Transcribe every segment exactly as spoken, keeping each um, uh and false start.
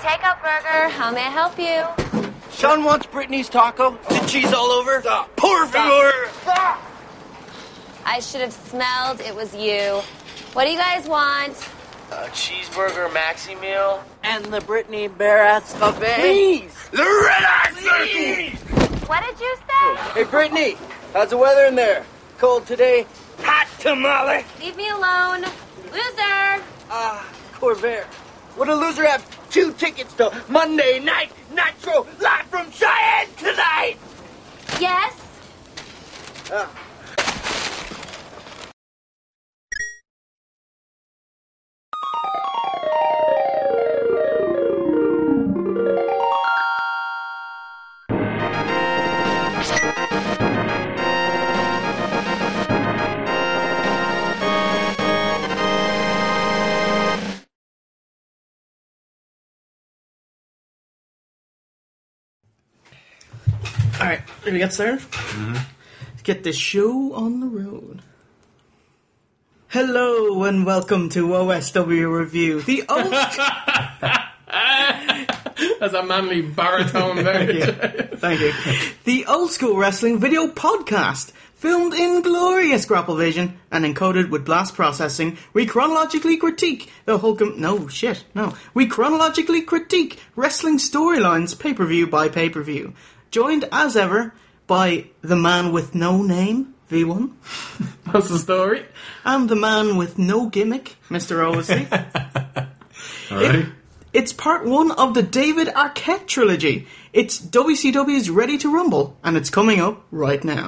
takeout burger. How may I help you? Sean wants Brittany's taco. The cheese all over. Stop. Por favor. Stop. I should have smelled it was you. What do you guys want? A cheeseburger maxi meal. And the Brittany Barrett's buffet. Please. Loretta, please. What did you say? Hey, Brittany, how's the weather in there? Cold today? Hot tamale. Leave me alone. Loser. Ah, uh, Corvair. Would a loser have two tickets to Monday Night Nitro live from Cheyenne tonight? Yes. Ah. Alright, ready to get started? Mm-hmm. Let's get this show on the road. Hello and welcome to O S W Review, the old... That's a manly baritone there. Thank you. Thank you. The old school wrestling video podcast, filmed in glorious grapple vision and encoded with blast processing. We chronologically critique the Hulk'em... No, shit, no. We chronologically critique wrestling storylines pay-per-view by pay-per-view. Joined, as ever, by the man with no name, V one. What's the story? And the man with no gimmick, Mister O S C. Alrighty. It, it's part one of the David Arquette trilogy. It's W C W's Ready to Rumble, and it's coming up right now.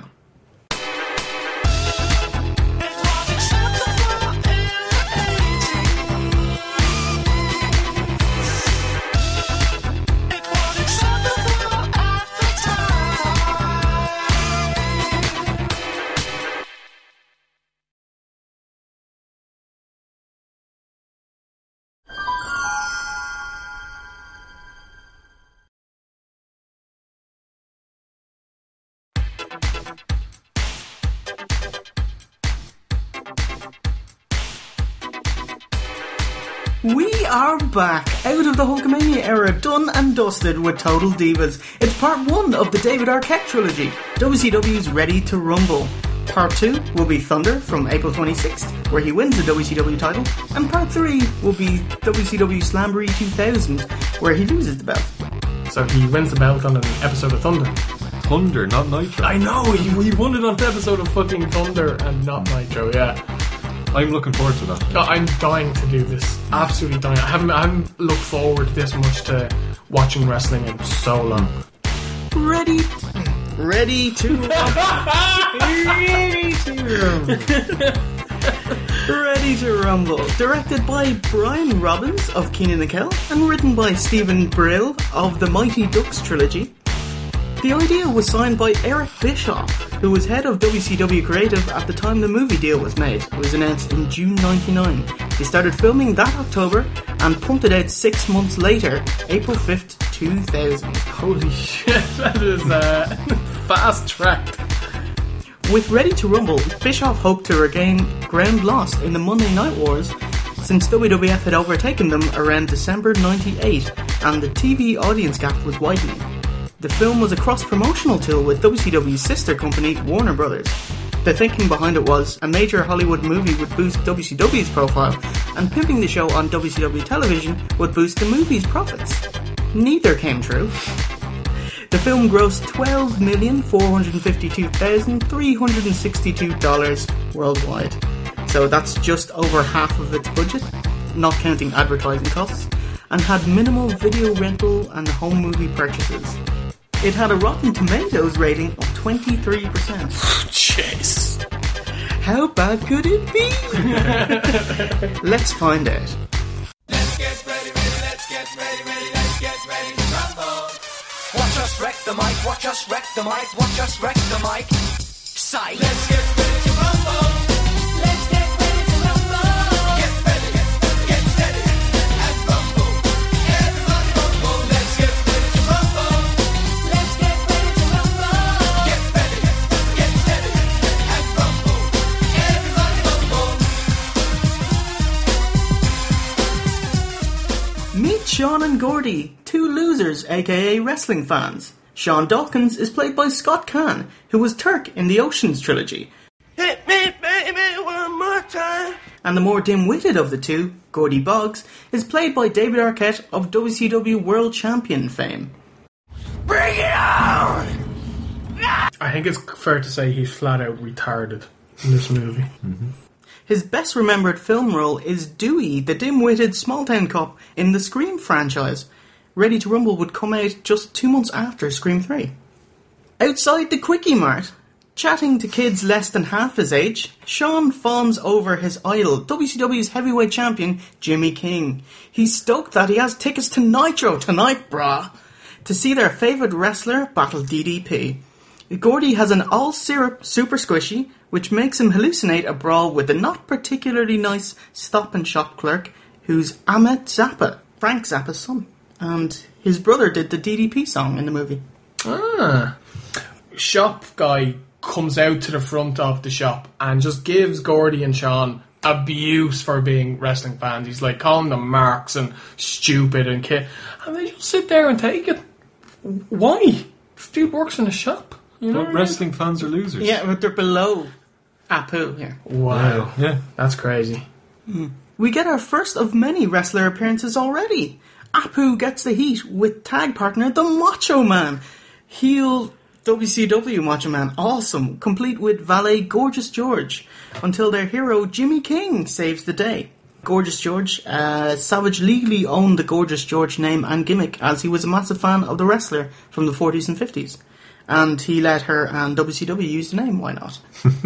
We are back, out of the Hulkamania era, done and dusted with Total Divas. It's part one of the David Arquette trilogy, W C W's Ready to Rumble. Part two will be Thunder from April twenty-sixth, where he wins the W C W title, and part three will be W C W Slamboree two thousand, where he loses the belt. So he wins the belt on an episode of Thunder. Thunder, not Nitro. I know, he, he won it on an episode of fucking Thunder and not Nitro, yeah. I'm looking forward to that. Oh, I'm dying to do this. Absolutely dying. I haven't, I haven't looked forward this much to watching wrestling in so long. Ready, ready to rumble. Ready to rumble. Ready to Rumble. Directed by Brian Robbins of Kenan and Kel and written by Stephen Brill of the Mighty Ducks trilogy. The idea was signed by Eric Bischoff, who was head of W C W Creative at the time the movie deal was made. It was announced in June ninety-nine. They started filming that October and pumped it out six months later, April fifth, two thousand. Holy shit, that is uh, fast-tracked. With Ready to Rumble, Bischoff hoped to regain ground lost in the Monday Night Wars, since W W F had overtaken them around December ninety-eight and the T V audience gap was widening. The film was a cross-promotional tool with W C W's sister company, Warner Brothers. The thinking behind it was a major Hollywood movie would boost W C W's profile, and pimping the show on W C W television would boost the movie's profits. Neither came true. The film grossed twelve million four hundred fifty-two thousand three hundred sixty-two dollars worldwide. So that's just over half of its budget, not counting advertising costs, and had minimal video rental and home movie purchases. It had a Rotten Tomatoes rating of twenty-three percent. Jeez. How bad could it be? Let's find out. Let's get ready, ready, let's get ready, ready, let's get ready to rumble. Watch us wreck the mic, watch us wreck the mic, watch us wreck the mic. Psych. Let's get ready to rumble. Let's get ready to rumble. Get ready, get steady, and rumble. Everybody rumble. Let's get ready to rumble. Let's get ready to rumble. Get ready, get steady, and rumble. Everybody rumble. Meet Sean and Gordy, two losers, aka wrestling fans. Sean Dawkins is played by Scott Caan, who was Turk in the Oceans trilogy. Hit me, baby, one more time. And the more dim-witted of the two, Gordy Boggs, is played by David Arquette of W C W World Champion fame. Bring it on! I think it's fair to say he's flat out retarded in this movie. Mm-hmm. His best remembered film role is Dewey, the dim-witted small-town cop in the Scream franchise. Ready to Rumble would come out just two months after Scream three. Outside the Quickie Mart, chatting to kids less than half his age, Sean fawns over his idol, W C W's heavyweight champion, Jimmy King. He's stoked that he has tickets to Nitro tonight, brah, to see their favourite wrestler battle D D P. Gordy has an all-syrup super squishy, which makes him hallucinate a brawl with the not particularly nice Stop and Shop clerk, who's Ahmet Zappa, Frank Zappa's son. And his brother did the D D P song in the movie. Ah. Shop guy comes out to the front of the shop and just gives Gordy and Sean abuse for being wrestling fans. He's like calling them marks and stupid and kid, and they just sit there and take it. Why? This dude works in a shop. You know But what I mean? wrestling fans are losers. Yeah, but they're below Apu here. Wow. Yeah. That's crazy. We get our first of many wrestler appearances already. Apu gets the heat with tag partner the Macho Man. Heel W C W Macho Man, awesome, complete with valet Gorgeous George, until their hero Jimmy King saves the day. Gorgeous George, uh, Savage legally owned the Gorgeous George name and gimmick as he was a massive fan of the wrestler from the forties and fifties. And he let her and W C W use the name, why not?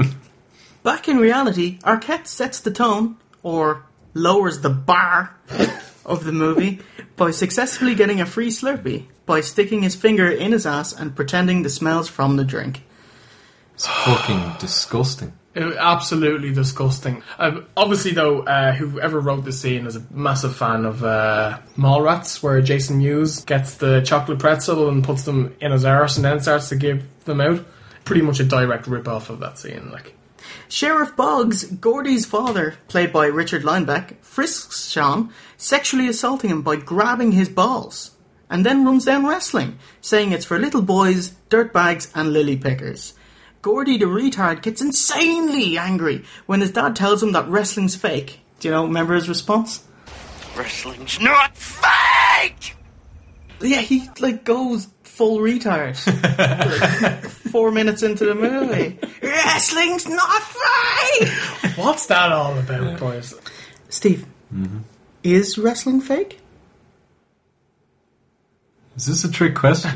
Back in reality, Arquette sets the tone, or lowers the bar of the movie, by successfully getting a free Slurpee, by sticking his finger in his ass and pretending the smells from the drink. It's fucking disgusting. It, absolutely disgusting. Uh, obviously, though, uh, whoever wrote the scene is a massive fan of uh, Mallrats, where Jason Mewes gets the chocolate pretzel and puts them in his arse and then starts to give them out. Pretty much a direct rip-off of that scene. Like, Sheriff Boggs, Gordy's father, played by Richard Linebeck, frisks Sean, sexually assaulting him by grabbing his balls, and then runs down wrestling, saying it's for little boys, dirtbags and lily pickers. Gordy the retard gets insanely angry when his dad tells him that wrestling's fake. Do you know, remember his response? Wrestling's not fake! Yeah, he, like, goes full retard. Like, four minutes into the movie. Wrestling's not fake! what's that all about, boys? Steve, Mm-hmm. is wrestling fake? Is this a trick question?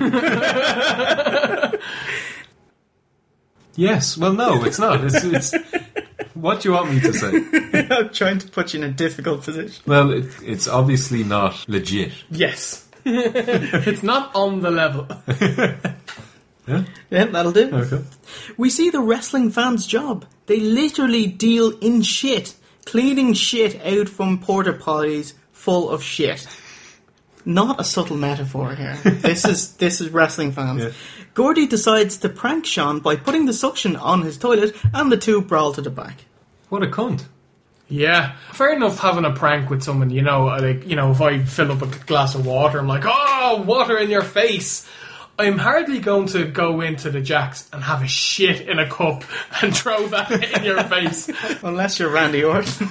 Yes. Well, no, it's not. It's, it's. What do you want me to say? I'm trying to put you in a difficult position. Well, it, it's obviously not legit. Yes. It's not on the level. Yeah? Yeah, that'll do. Okay. We see the wrestling fans' job. They literally deal in shit, cleaning shit out from porta potties full of shit. Not a subtle metaphor here. This is this is wrestling fans. Yeah. Gordy decides to prank Sean by putting the suction on his toilet, and the two brawl to the back. What a cunt. Yeah, fair enough having a prank with someone, you know, like, you know, if I fill up a glass of water, I'm like, oh, water in your face. I'm hardly going to go into the Jacks and have a shit in a cup and throw that in your face. Unless you're Randy Orton.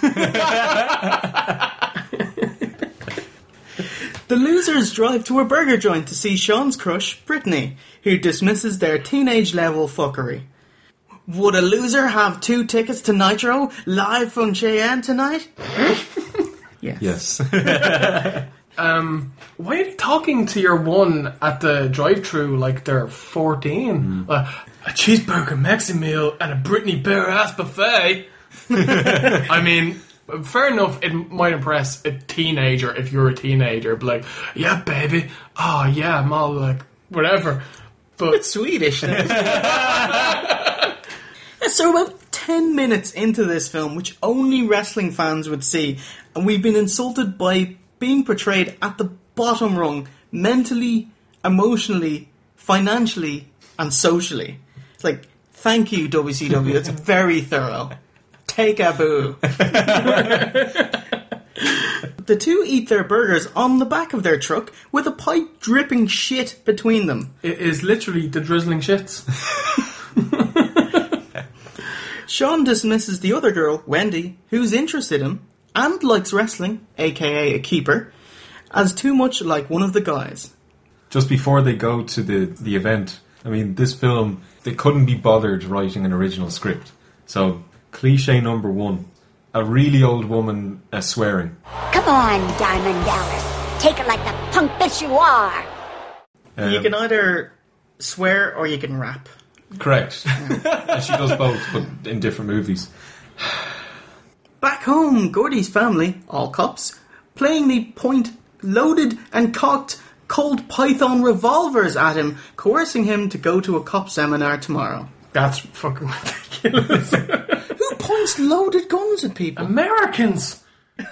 The losers drive to a burger joint to see Sean's crush, Brittany, who dismisses their teenage-level fuckery. Would a loser have two tickets to Nitro live from Cheyenne tonight? Yes. Yes. Um, why are you talking to your one at the drive-thru like they're fourteen? Mm. Uh, a cheeseburger Mexi meal and a Brittany bare-ass buffet? I mean, fair enough, it might impress a teenager if you're a teenager. But like, yeah, baby. Oh, yeah, I'm all like, whatever. But It's Swedish. So about ten minutes into this film, which only wrestling fans would see, and we've been insulted by being portrayed at the bottom rung, mentally, emotionally, financially, and socially. It's like, thank you, W C W. It's very thorough. Take a boo. The The two eat their burgers on the back of their truck with a pipe dripping shit between them. It is literally the drizzling shits. Sean dismisses the other girl, Wendy, who's interested in him and likes wrestling, aka a keeper, as too much like one of the guys. Just before they go to the, the event, I mean, this film, they couldn't be bothered writing an original script. So, cliche number one, a really old woman uh, swearing. Come on, Diamond Dallas. Take it like the punk bitch you are. Um, You can either swear or you can rap. Correct. And she does both, but in different movies. Back home, Gordy's family, all cops, plainly point loaded and cocked Colt Python revolvers at him, coercing him to go to a cop seminar tomorrow. That's fucking ridiculous. Who points loaded guns at people? Americans!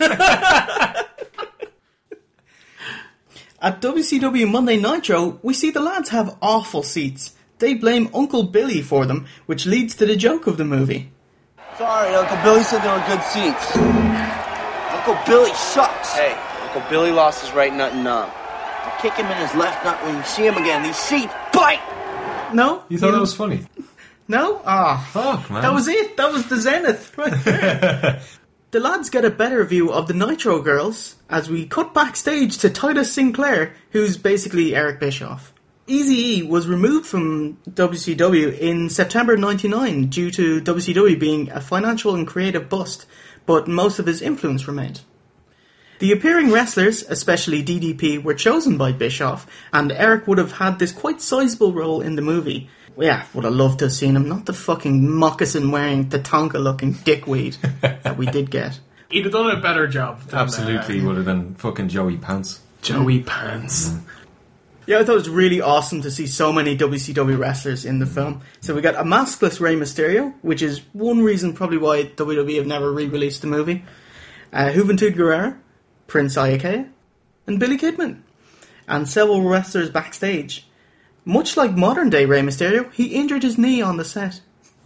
At W C W Monday Nitro, we see the lads have awful seats. They blame Uncle Billy for them, which leads to the joke of the movie. Sorry, Uncle Billy said they were good seats. Uncle Billy sucks. Hey, Uncle Billy lost his right nut and numb. I'll kick him in his left nut when you see him again. These seats bite! No? You thought that was funny? No? Ah. Fuck, man. That was it. That was the zenith right there. The lads get a better view of the Nitro girls as we cut backstage to Titus Sinclair, who's basically Eric Bischoff. Eazy-E was removed from W C W in September ninety-nine due to W C W being a financial and creative bust, but most of his influence remained. The appearing wrestlers, especially D D P, were chosen by Bischoff, and Eric would have had this quite sizable role in the movie. Yeah, would have loved to have seen him, not the fucking moccasin-wearing, Tatanka-looking dickweed that we did get. He'd have done a better job. Than, Absolutely, uh, would have been fucking Joey Pants. Joey Pants. Yeah, I thought it was really awesome to see so many W C W wrestlers in the film. So we got a maskless Rey Mysterio, which is one reason probably why W W E have never re-released the movie. Uh, Juventud Guerrera, Prince Iakea, and Billy Kidman. And several wrestlers backstage. Much like modern day Rey Mysterio, he injured his knee on the set.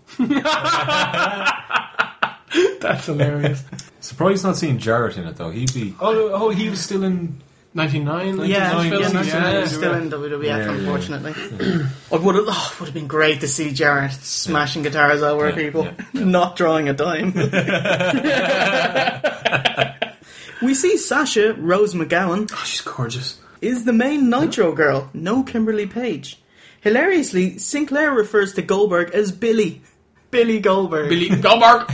That's hilarious. Surprised not seeing Jarrett in it, though. He'd be... Oh, oh he was still in... ninety-nine? Yeah, ninety-nine yeah, films? that's Yeah. he's still in W W F, Yeah, yeah. unfortunately. It would have oh, would have been great to see Jarrett smashing guitars over Yeah, people, yeah, yeah. not drawing a dime. We see Sasha Rose McGowan Oh, she's gorgeous. is the main Nitro girl, no Kimberly Page. Hilariously, Sinclair refers to Goldberg as Billy. Billy Goldberg. Billy Goldberg!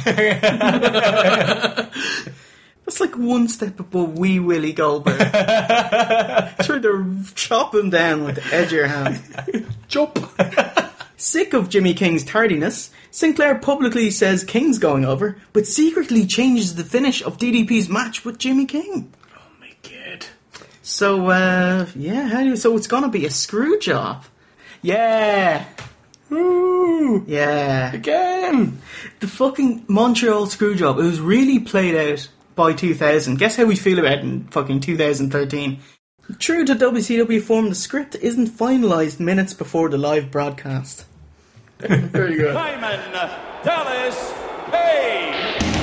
That's like one step above Wee Willie Goldberg. Trying to chop him down with the edge of your hand. Jump! Sick of Jimmy King's tardiness, Sinclair publicly says King's going over, but secretly changes the finish of D D P's match with Jimmy King. Oh my god. So, uh, yeah, how do you, so it's gonna be a screw job. Yeah. Ooh! Yeah. Again! The fucking Montreal screw job, it was really played out by two thousand. Guess how we feel about it in fucking two thousand thirteen. True to W C W form, the script isn't finalised minutes before the live broadcast. Very good. Diamond Dallas Page.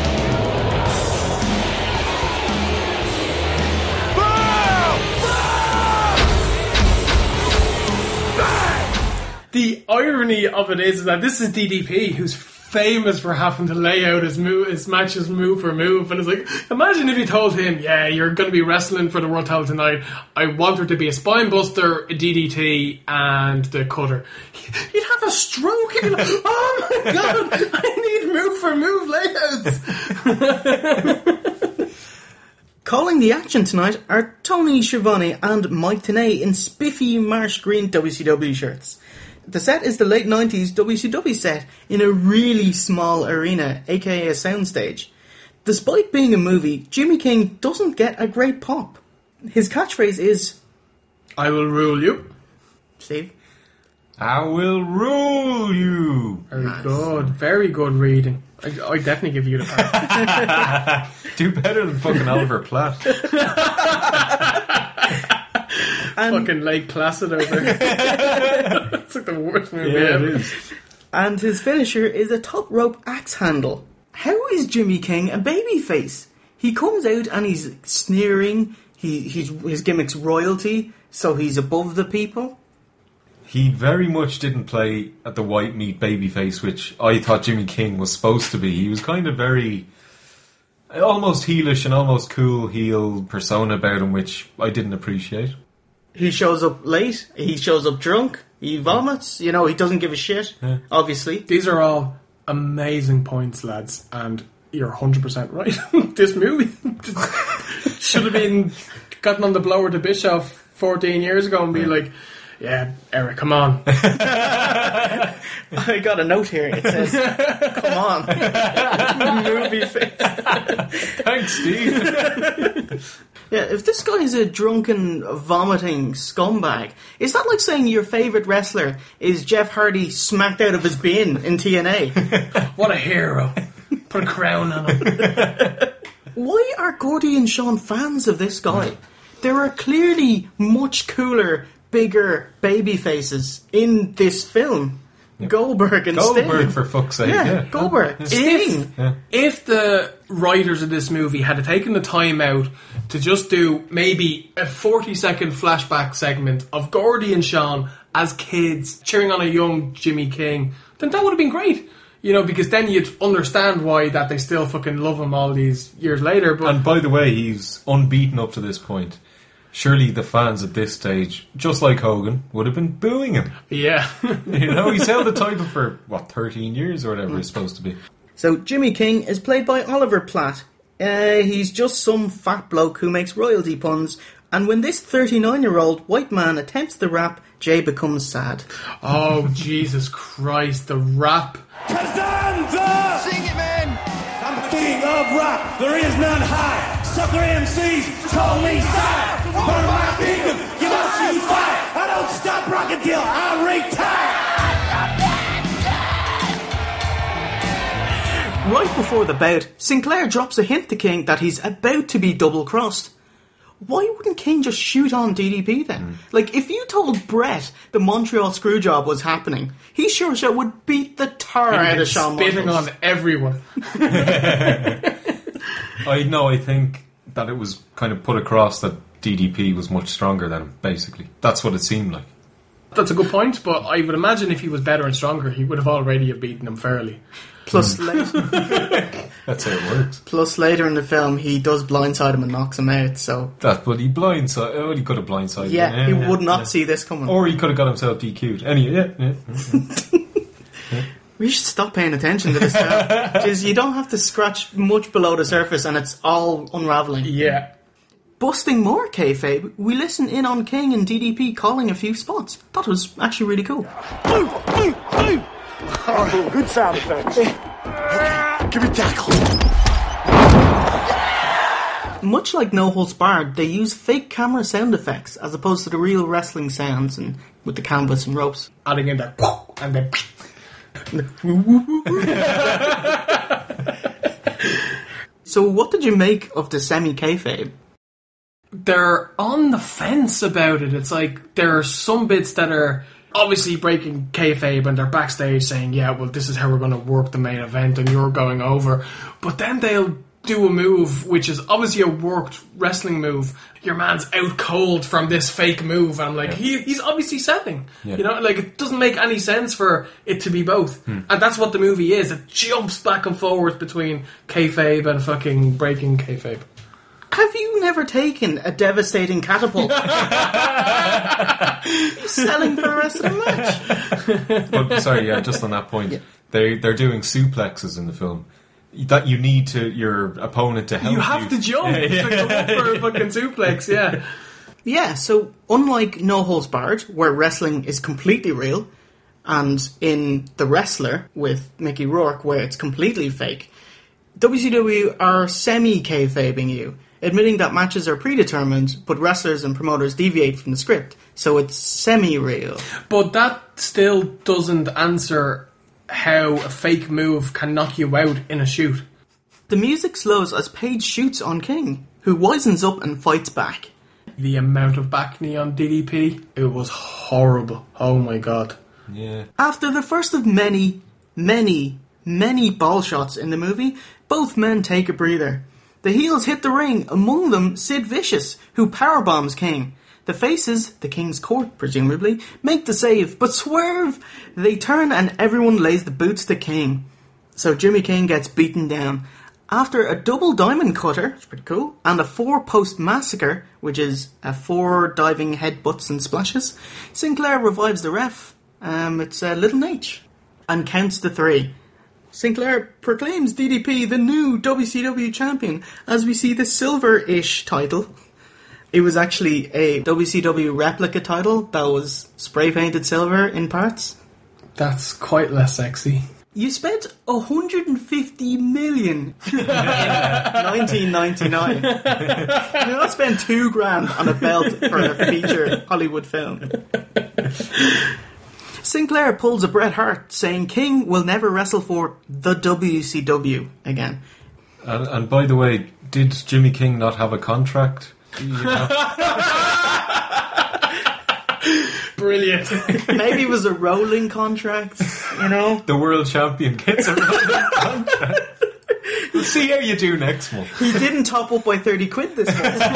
The irony of it is that this is D D P, who's famous for having to lay out his move, his matches move for move, and it's like, imagine if you told him, yeah, you're going to be wrestling for the world title tonight, I want there to be a spine buster, a D D T, and the cutter. He'd have a stroke, he'd be like, oh my god, I need move for move layouts. Calling the action tonight are Tony Schiavone and Mike Tenay in spiffy marsh green W C W shirts. The set is the late nineties W C W set in a really small arena, aka a soundstage. Despite being a movie, Jimmy King doesn't get a great pop. His catchphrase is, I will rule you. Steve? I will rule you. Very good, very good reading. I, I definitely give you the part. Do better than fucking Oliver Platt. And, Fucking Lake Placid over here. It's like the worst movie Yeah, it ever. is. and his finisher is a top rope axe handle. How is Jimmy King a babyface? He comes out and he's sneering. He he's, his gimmick's royalty, so he's above the people. He very much didn't play at the white meat babyface, which I thought Jimmy King was supposed to be. He was kind of very... almost heelish and almost cool heel persona about him, which I didn't appreciate. He shows up late. He shows up drunk. He vomits. You know, he doesn't give a shit, Yeah. obviously. These are all amazing points, lads, and you're one hundred percent right. This movie should have been gotten on the blower to Bischoff fourteen years ago and be like, yeah, Eric, come on. I got a note here. It says, come on. Movie face. Thanks, Steve. Yeah, if this guy is a drunken, vomiting scumbag, is that like saying your favourite wrestler is Jeff Hardy smacked out of his bin in T N A? What a hero. Put a crown on him. Why are Gordy and Sean fans of this guy? There are clearly much cooler, bigger baby faces in this film. Goldberg and Goldberg, Sting. for fuck's sake. Yeah, Yeah, Goldberg. Sting. Yeah. If the writers of this movie had taken the time out to just do maybe a forty second flashback segment of Gordy and Sean as kids cheering on a young Jimmy King, then that would have been great. You know, because then you'd understand why that they still fucking love him all these years later. But And by the way, he's unbeaten up to this point. Surely the fans at this stage, just like Hogan, would have been booing him. yeah. You know, he's held the title for, what, thirteen years or whatever it's supposed to be. So Jimmy King is played by Oliver Platt. Uh, he's just some fat bloke who makes royalty puns. And when this thirty-nine-year-old white man attempts the rap, Jay becomes sad. Oh, Jesus Christ, the rap. Kazanza! Sing it, man! I'm the king of rock. There is none high. Sucker M Cs call me sire. Burn my kingdom. You must use fire. I don't stop rocking till I retire. Right before the bout, Sinclair drops a hint to King that he's about to be double-crossed. Why wouldn't King just shoot on D D P then? Mm. Like, if you told Brett the Montreal Screwjob was happening, he sure sure would beat the tar out of Shawn spitting Michaels. on everyone. I know, I think that it was kind of put across that D D P was much stronger than him, basically. That's what it seemed like. That's a good point, but I would imagine if he was better and stronger, he would have already have beaten him fairly. Plus, later, That's how it works. plus later in the film, he does blindside him and knocks him out, so... That, but he blindside. Oh, he could have blindsided. Yeah, him. he yeah, would not yeah. see this coming. Or he could have got himself D Q'd. Anyway, yeah, yeah. yeah. We should stop paying attention to this now. Because you don't have to scratch much below the surface and it's all unravelling. Yeah. Busting more kayfabe, we listen in on King and D D P calling a few spots. That was actually really cool. Oh, good sound effects. Give me tackle. Much like No Holds Barred, they use fake camera sound effects as opposed to the real wrestling sounds and with the canvas and ropes. Adding in that and then So what did you make of the semi-kayfabe? they're on the fence about it. It's like there are some bits that are obviously breaking kayfabe and they're backstage saying, yeah, well, this is how we're going to work the main event and you're going over. But then they'll do a move which is obviously a worked wrestling move. Your man's out cold from this fake move. And I'm like, Yeah. he, he's obviously selling. Yeah. You know, like it doesn't make any sense for it to be both. Hmm. And that's what the movie is. It jumps back and forwards between kayfabe and fucking breaking kayfabe. Have you never taken a devastating catapult? Selling for the rest of the match. But sorry, yeah, just on that point, Yeah. they they're doing suplexes in the film. That you need to your opponent to help you. You have to jump Yeah, yeah. to go up for a fucking suplex, yeah. Yeah, so unlike No Holds Barred, where wrestling is completely real, and in The Wrestler with Mickey Rourke, where it's completely fake, W C W are semi-kayfabing you, admitting that matches are predetermined, but wrestlers and promoters deviate from the script, so it's semi-real. But that still doesn't answer how a fake move can knock you out in a shoot. The music slows as Paige shoots on King, who wisens up and fights back. The amount of back knee on D D P, it was horrible. Oh my god. Yeah. After the first of many, many, many ball shots in the movie, both men take a breather. The heels hit the ring, among them Sid Vicious, who powerbombs King. The faces, the King's court presumably, make the save, but swerve! They turn and everyone lays the boots to King. So Jimmy King gets beaten down. After a double diamond cutter, which is pretty cool, and a four-post massacre, which is a four diving headbutts and splashes, Sinclair revives the ref. Um, it's uh, Little Nate. And counts to three. Sinclair proclaims D D P the new W C W champion as we see the silver-ish title. It was actually a W C W replica title that was spray-painted silver in parts. That's quite less sexy. You spent one hundred fifty million in nineteen ninety-nine. You did not spend two grand on a belt for a feature Hollywood film. Sinclair pulls a Bret Hart, saying King will never wrestle for the W C W again. And, and by the way, did Jimmy King not have a contract? You know? Brilliant. Maybe it was a rolling contract, you know? The world champion gets a rolling contract. We'll see how you do next month. He didn't top up by thirty quid this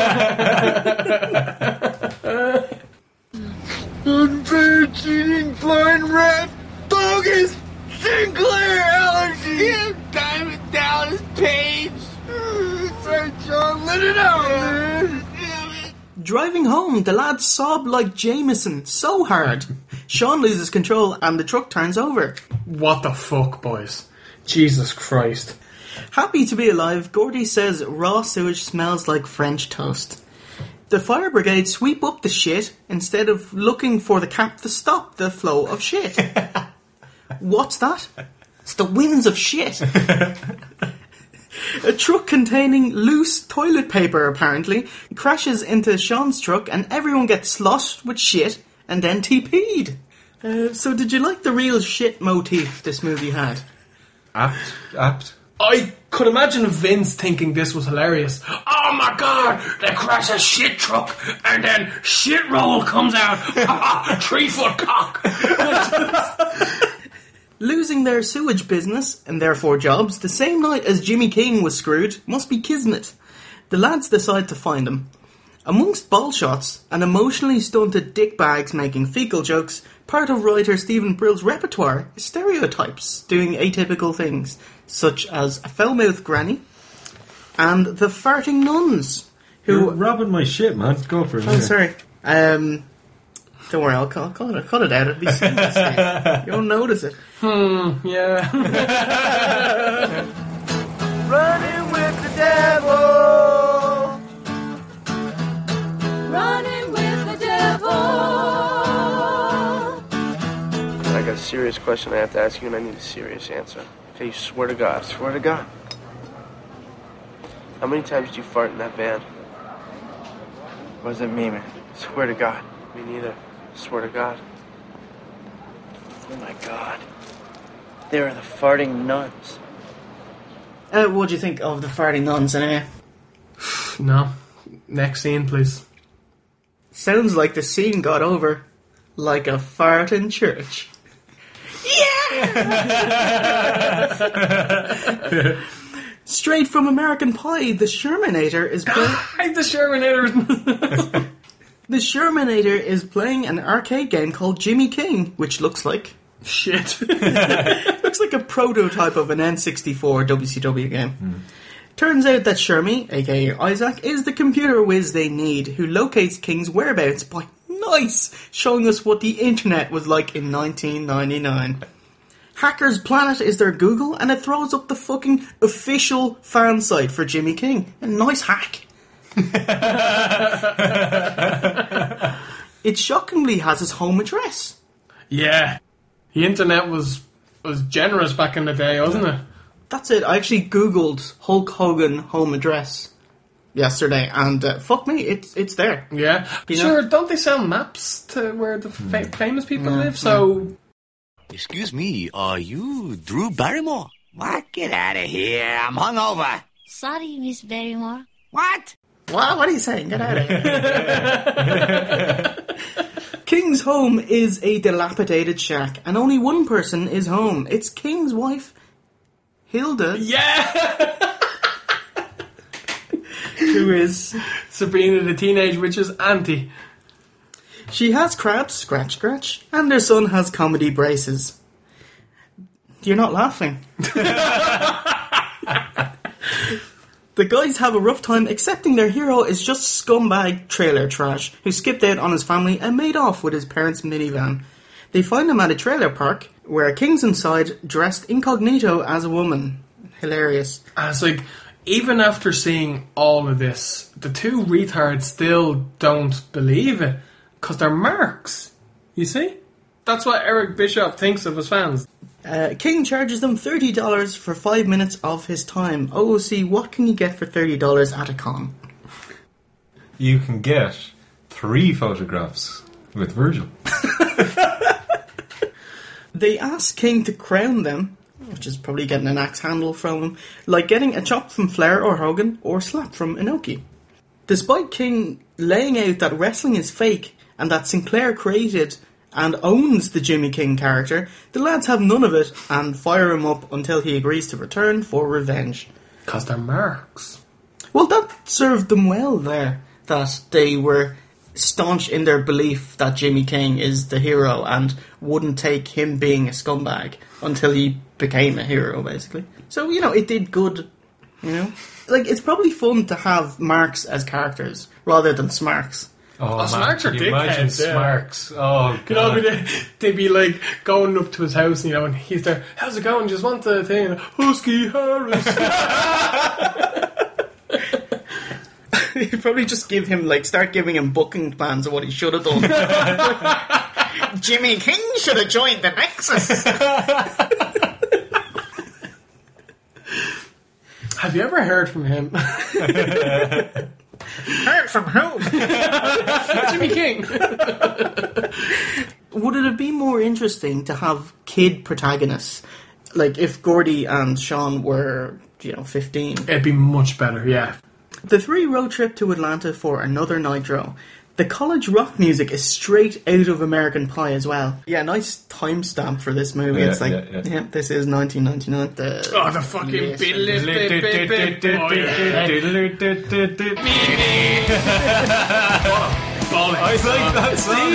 month. Unfair cheating, blind ref, bogus, Sinclair allergy, Diamond Dallas Page. Sorry, John, let it out, man. Driving home, the lads sob like Jameson so hard. Sean loses control and the truck turns over. What the fuck, boys? Jesus Christ. Happy to be alive, Gordy says raw sewage smells like French toast. The fire brigade sweep up the shit instead of looking for the cap to stop the flow of shit. What's that? It's the winds of shit. A truck containing loose toilet paper, apparently, crashes into Sean's truck and everyone gets sloshed with shit and then T P'd. Uh, so did you like the real shit motif this movie had? Apt, apt. I could imagine Vince thinking this was hilarious. Oh my god, they crash a shit truck and then shit roll comes out. Three foot cock. Losing their sewage business, and therefore jobs, the same night as Jimmy King was screwed must be kismet. The lads decide to find him. Amongst ball shots and emotionally stunted dickbags making fecal jokes, part of writer Stephen Brill's repertoire is stereotypes doing atypical things, such as a foul-mouthed granny and the farting nuns. Who You're robbing my shit, man. Go for it. Oh, sorry. Um... Don't worry, I'll cut, I'll cut it, I'll cut it out. It'll be seamless. You won't notice it. Hmm, yeah. Running with the devil. Running with the devil. I got a serious question I have to ask you, and I need a serious answer. Okay, you swear to God. Swear to God. How many times did you fart in that van? What does it mean, man? Swear to God. Me neither. Swear to God. Oh my God. They were the farting nuns. Uh, what do you think of the farting nuns anyway? No. Next scene, please. Sounds like the scene got over like a fart in church. Yeah! Straight from American Pie, the Shermanator is playing... the Shermanator! The Shermanator is playing an arcade game called Jimmy King, which looks like... Shit. Looks like a prototype of an N sixty-four W C W game. Mm. Turns out that Shermy, aka Isaac, is the computer whiz they need, who locates King's whereabouts by, nice, showing us what the internet was like in nineteen ninety-nine. Hackers Planet is their Google, and it throws up the fucking official fan site for Jimmy King. A nice hack. It shockingly has his home address. Yeah. The internet was was generous back in the day, wasn't it? That's it. I actually Googled Hulk Hogan home address yesterday, and uh, fuck me, it's it's there. Yeah. You sure, know? don't they sell maps to where the fa- famous people live? So... Excuse me, are you Drew Barrymore? What? Get out of here. I'm hungover. Sorry, Miss Barrymore. What? What? What are you saying? Get out of here. King's home is a dilapidated shack, and only one person is home. It's King's wife, Hilda. Yeah! who is Sabrina the Teenage Witch's auntie. She has crabs, scratch, scratch, and their son has comedy braces. You're not laughing. The guys have a rough time accepting their hero is just scumbag trailer trash who skipped out on his family and made off with his parents' minivan. They find him at a trailer park where King's inside dressed incognito as a woman. Hilarious. And it's like, even after seeing all of this, the two retards still don't believe it because they're marks. You see? That's what Eric Bischoff thinks of his fans. Uh, King charges them thirty dollars for five minutes of his time. O O C, what can you get for thirty dollars at a con? You can get three photographs with Virgil. They ask King to crown them, which is probably getting an axe handle from him, like getting a chop from Flair or Hogan or slap from Inoki. Despite King laying out that wrestling is fake and that Sinclair created and owns the Jimmy King character, the lads have none of it and fire him up until he agrees to return for revenge. Because they're marks. Well, that served them well there, that they were staunch in their belief that Jimmy King is the hero and wouldn't take him being a scumbag until he became a hero, basically. So, you know, it did good, you know? Like, it's probably fun to have marks as characters rather than smarks. Oh, Oh, Smarks are can you imagine dickheads, yeah. Smarks? Oh, You know, God. they'd, they'd be like going up to his house, you know, and he's there, how's it going? Just want the thing, Husky Harris. You'd probably just give him, like, start giving him booking plans of what he should have done. Jimmy King should have joined the Nexus. Have you ever heard from him? Heard from who? Jimmy King. Would it have been more interesting to have kid protagonists? Like, if Gordy and Sean were, you know, fifteen. It'd be much better, yeah. The three road trip to Atlanta for another Nitro. The college rock music is straight out of American Pie as well. Yeah, nice timestamp for this movie. Yeah, it's like, yeah, yeah. yeah, this is nineteen ninety-nine. The Oh, the fucking Yes. I like that song.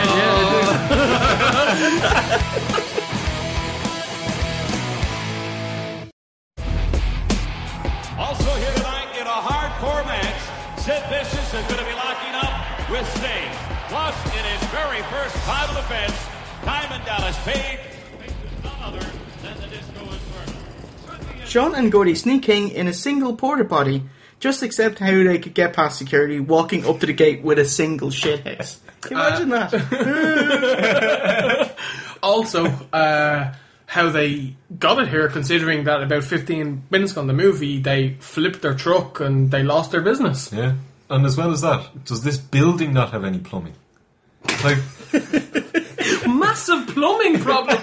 Also here tonight in a hardcore match, Sid Vicious is going to be locking up with Sting. Plus, in his very first title defense, Diamond Dallas Page faces none other than the Disco Inferno. Sean and Gordy sneaking in a single porta potty. Just accept how they could get past security walking up to the gate with a single shithouse. Can you imagine Uh, that? Also, uh, how they got it here, considering that about fifteen minutes on the movie, they flipped their truck and they lost their business. Yeah. And as well as that, does this building not have any plumbing? Like, Massive plumbing problem.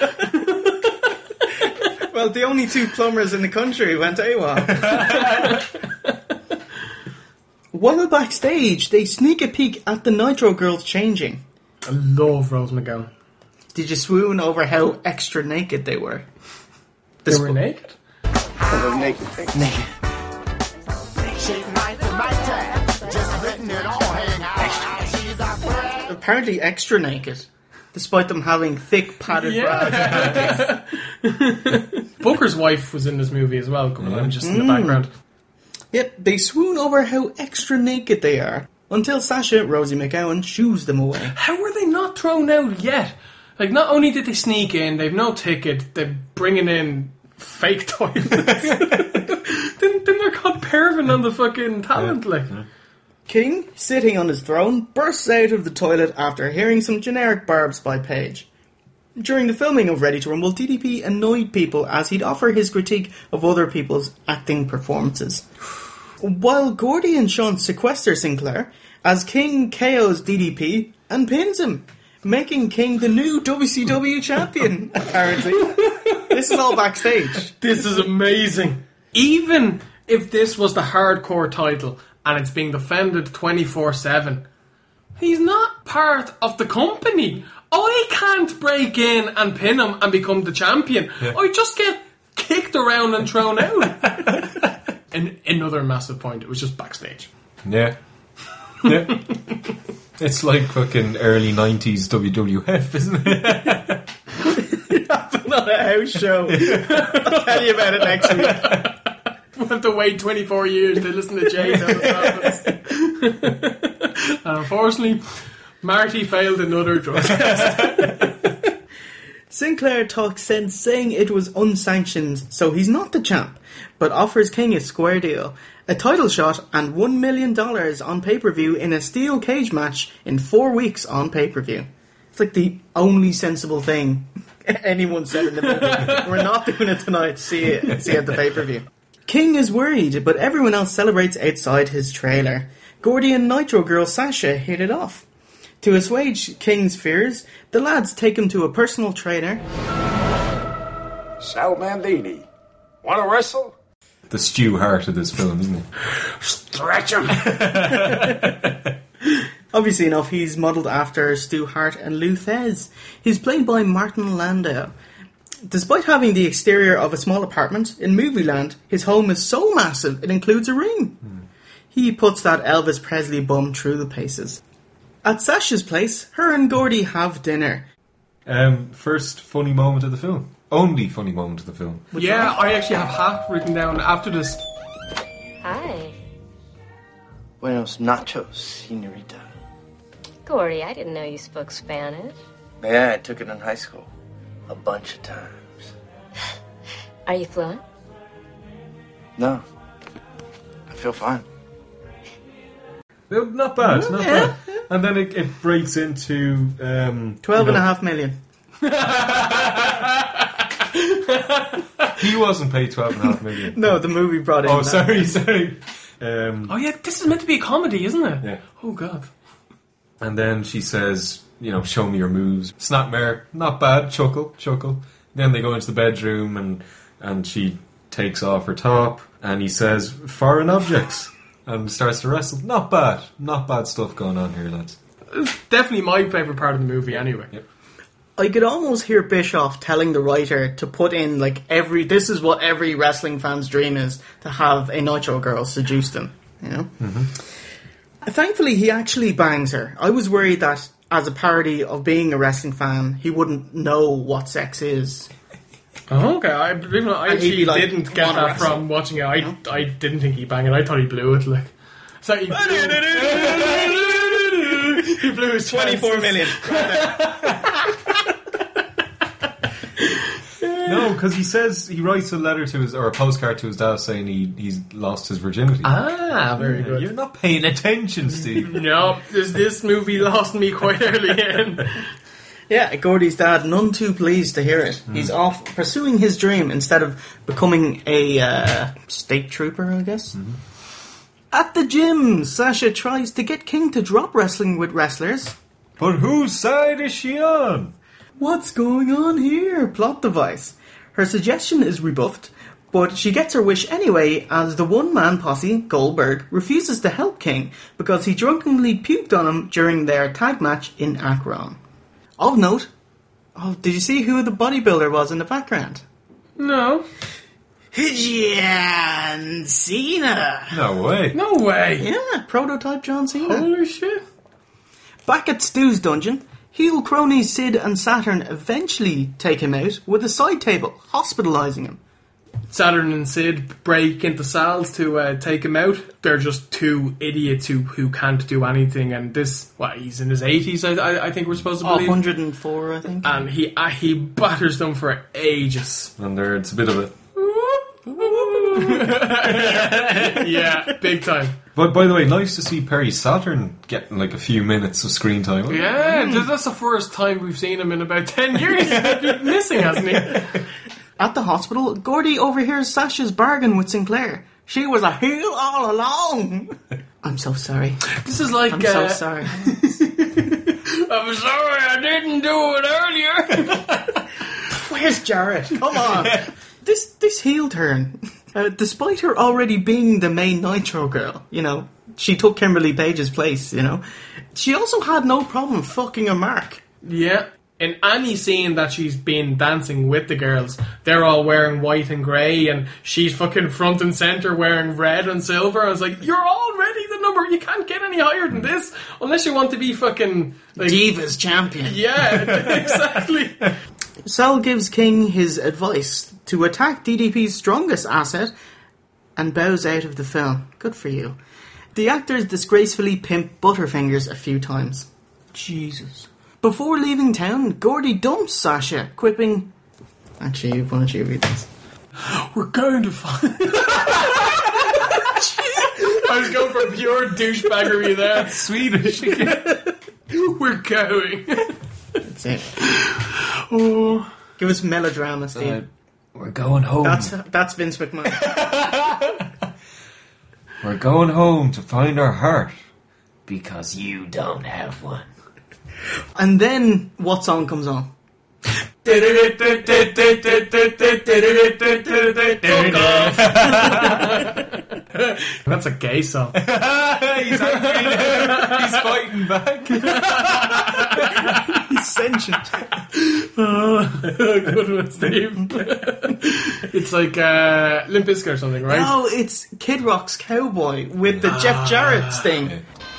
Well, the only two plumbers in the country went AWOL. While backstage, they sneak a peek at the Nitro girls changing. I love Rose McGowan. Did you swoon over how extra naked they were? They were naked? Hello, naked. Naked. Apparently extra naked, despite them having thick padded Yeah. bras. Booker's wife was in this movie as well, coming on just in the Mm. background. Yep, they swoon over how extra naked they are, until Sasha, Rosie McGowan, shoos them away. How were they not thrown out yet? Like, not only did they sneak in, they've no ticket, they're bringing in fake toilets. then, then they're called perving on the fucking talent, like. King, sitting on his throne, bursts out of the toilet after hearing some generic barbs by Paige. During the filming of Ready to Rumble, D D P annoyed people as he'd offer his critique of other people's acting performances. While Gordy and Sean sequester Sinclair, as King K Os D D P and pins him, making King the new W C W champion, apparently. This is all backstage. This is amazing. Even if this was the hardcore title and it's being defended twenty-four seven, he's not part of the company. I can't break in and pin him and become the champion. Yeah. I just get kicked around and thrown out. an, another massive point. It was just backstage. Yeah. Yeah. It's like fucking early nineties W W F, isn't it? Not a house show. I'll tell you about it next week. We'll have to wait twenty-four years to listen to Jay's episodes. And unfortunately, Marty failed another drug test. Sinclair talks sense, saying it was unsanctioned, so he's not the champ, but offers King a square deal, a title shot, and one million dollars on pay-per-view in a steel cage match in four weeks on pay-per-view. It's like the only sensible thing anyone said in the movie. We're not doing it tonight. See it, see it at the pay-per-view. King is worried, but everyone else celebrates outside his trailer. Gordy and Nitro Girl Sasha hit it off. To assuage King's fears, the lads take him to a personal trainer. Sal Bandini. Want to wrestle? The Stu Hart of this film, isn't it? Stretch him. Obviously enough, he's modelled after Stu Hart and Lou Thez. He's played by Martin Landau. Despite having the exterior of a small apartment, in Movieland, his home is so massive it includes a ring. Hmm. He puts that Elvis Presley bum through the paces. At Sasha's place, her and Gordy have dinner. Um, first funny moment of the film. Only funny moment of the film. Which yeah, one? I actually have half written down after this. Hi. Buenos nachos, señorita. Gordy, I didn't know you spoke Spanish. Yeah, I took it in high school. A bunch of times. Are you fluent? No. I feel fine. No, not bad, not yeah. bad. And then it, it breaks into... Um, Twelve you know, and a half million. He wasn't paid twelve and a half million. No, the movie brought in Oh, that. sorry, sorry. Um, oh, yeah, this is meant to be a comedy, isn't it? Yeah. Oh, God. And then she says, you know, show me your moves. Snapmare, not bad, chuckle, chuckle. Then they go into the bedroom and, and she takes off her top and he says, foreign objects. And starts to wrestle. Not bad. Not bad stuff going on here, lads. It's definitely my favourite part of the movie anyway. Yep. I could almost hear Bischoff telling the writer to put in, like, every... This is what every wrestling fan's dream is, to have a Nitro Girl seduce them, you know? Mm-hmm. Thankfully, he actually bangs her. I was worried that, as a parody of being a wrestling fan, he wouldn't know what sex is. Oh, okay, I, believe it, I actually like, didn't get that wrestle. from watching it. I, I didn't think he banged it. I thought he blew it. Like, so he, blew, he blew his twenty-four million. No, because he says he writes a letter to his or a postcard to his dad saying he he's lost his virginity. Ah, very yeah, good. You're not paying attention, Steve. No, this this movie lost me quite early in. Yeah, Gordy's dad, none too pleased to hear it. Mm. He's off pursuing his dream instead of becoming a uh, state trooper, I guess. Mm-hmm. At the gym, Sasha tries to get King to drop wrestling with wrestlers. But whose side is she on? What's going on here? Plot device. Her suggestion is rebuffed, but she gets her wish anyway as the one-man posse, Goldberg, refuses to help King because he drunkenly puked on him during their tag match in Akron. Of note, oh, did you see who the bodybuilder was in the background? No. John Cena. No way. No way. Yeah, prototype John Cena. Holy shit. Back at Stu's dungeon, heel cronies Sid and Saturn eventually take him out with a side table, hospitalising him. Saturn and Sid break into cells to uh, take him out. They're just two idiots who, who can't do anything. And this, what, he's in his eighties, I, I, I think we're supposed to believe. one hundred four, I think. And he uh, he batters them for ages. And there, it's a bit of a... Yeah, big time. But by the way, nice to see Perry Saturn getting like a few minutes of screen time. Yeah, mm. that's the first time we've seen him in about ten years. He's been missing, hasn't he? At the hospital, Gordy overhears Sasha's bargain with Sinclair. She was a heel all along. I'm so sorry. This is like... I'm uh, so sorry. I'm sorry I didn't do it earlier. Where's Jarrett? Come on. This this heel turn, uh, despite her already being the main Nitro girl, you know, she took Kimberly Page's place, you know, she also had no problem fucking a mark. Yeah. in any scene that she's been dancing with the girls, they're all wearing white and grey, and she's fucking front and centre wearing red and silver. I was like, you're already the number. You can't get any higher than this unless you want to be fucking like, Divas champion. Yeah, exactly. Sal gives King his advice to attack D D P's strongest asset and bows out of the film. Good for you. The actors disgracefully pimp Butterfingers a few times. Jesus. Before leaving town, Gordy dumps Sasha, quipping... Actually, why don't you read this? We're going to find... I was going for pure douchebaggery there. Swedish. We're going. That's it. Oh, give us melodrama, Steve. Uh, we're going home. That's that's Vince McMahon. We're going home to find our heart because you don't have one. And then, what song comes on? That's a gay song. He's angry now. He's fighting back. He's sentient. Oh, good one, Steve. It's like uh, Limp Bizkit or something, right? No, it's Kid Rock's Cowboy with the Jeff Jarrett thing. Yeah.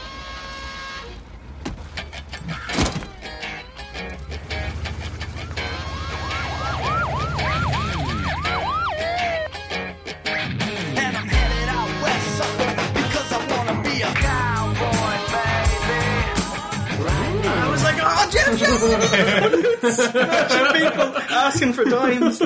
People asking for dimes.